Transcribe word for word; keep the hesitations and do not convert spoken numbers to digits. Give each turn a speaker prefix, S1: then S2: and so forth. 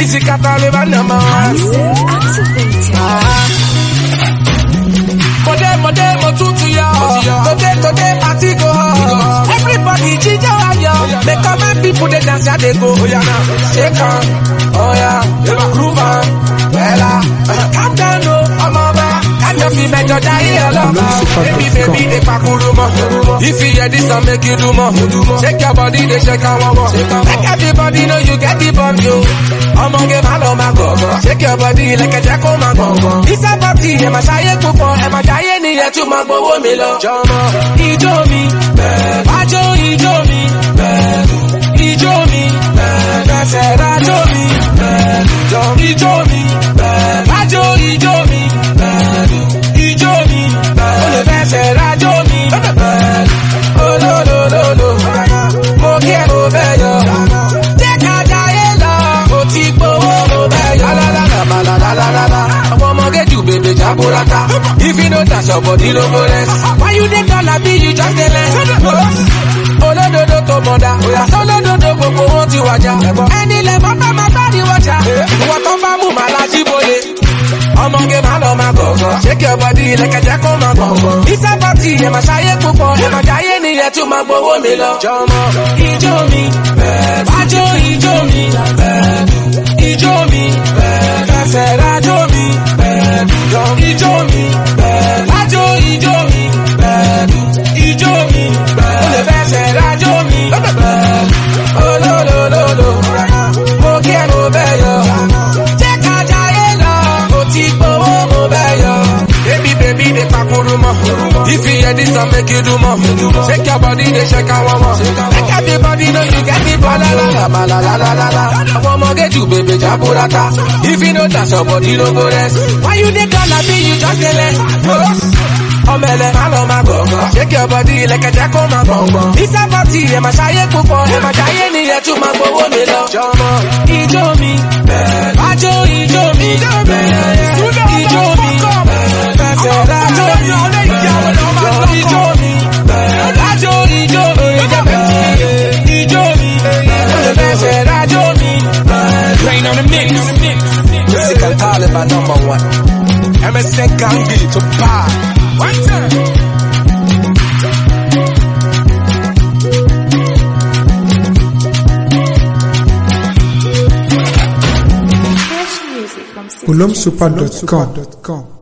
S1: Physical Taliban number one. Today, today, mo tutu yo. Today, today, party go on. Everybody ginger yo. Make up my people they dance and they go. Oh yeah, now shake on. Oh yeah, never groove on. Well, uh, calm down, no, I'm over. Can you feel me? Just die alone. Baby, baby, they pack more. If you hear this, I'll make you do more. Shake your body, they shake on one more. Make everybody know you get the bump, yo. I'm gonna get my love, my go. Shake your body like a jack on my go. It's a party, I'm a shy coupon, I'm a giant here to my go, me love. Jama, ijo mi, bajo ijo mi, ijo mi, rajo mi, ijo mi, bajo ijo mi, ijo mi, ole vese rajo mi, oh no no no no, mo quiero bello, deja ya elo, mo ti gbowo mo bello, la la la la la la la la, I wanna get you baby jaburata, if you know that's your body no go less, why you dey call me you just dey less. Olododo to mother, olododo gbogbo wọn ti wájà. Ẹni lè mọ́ bá máa bá ní wọ́jà. Ìwọ tó bá mú màá lájí bọ́lé. Ọmọge máa lọ máa gọ̀ọ̀gọ̀. Shake your body lẹ́kẹ̀jẹ́ kó máa gọ̀ọ̀gọ̀. Iṣẹ́ pàtì ẹ̀ máa ṣayé púpọ̀. Ẹ̀ máa jáyé nìyẹn tún máa gbowó mi lọ. Jọmọ ijó mi, wájú ijó mi, ijó mi, fẹsẹ̀ rájó mi, ijó mi, wájú ijó mi, ijó mi, olè fẹsẹ̀ rájó mi, olólólóló, mo kí ẹ mo bẹ́ yọ, jẹ́ ká jáyé lọ, mo ti gbowó mo bẹ́ yọ. Baby, baby, they pakuru mo. If you hear this, I'll make you do more. Shake your body, they shake our one more. Make everybody know you get the ball, la la la la la la la la. I wanna get you, baby, jaburata. If you know that's your body, no go rest. Why you dey call me, you just dey less. Omele, malo, ma go. Shake your body like a jack on my bongo. It's a party, I'm a shy couple. I'm a giant here to my go me love. Jomo, ijo mi, bajo ijo mi, ijo mi, fẹsẹ̀ rajo mi, ijo mi, rajo ijo mi, ijo mi, fẹsẹ̀ rajo mi. Rain on the mix, Physical Taliban number one. M S N Gangi to bar. One time.
S2: Ulom super dot com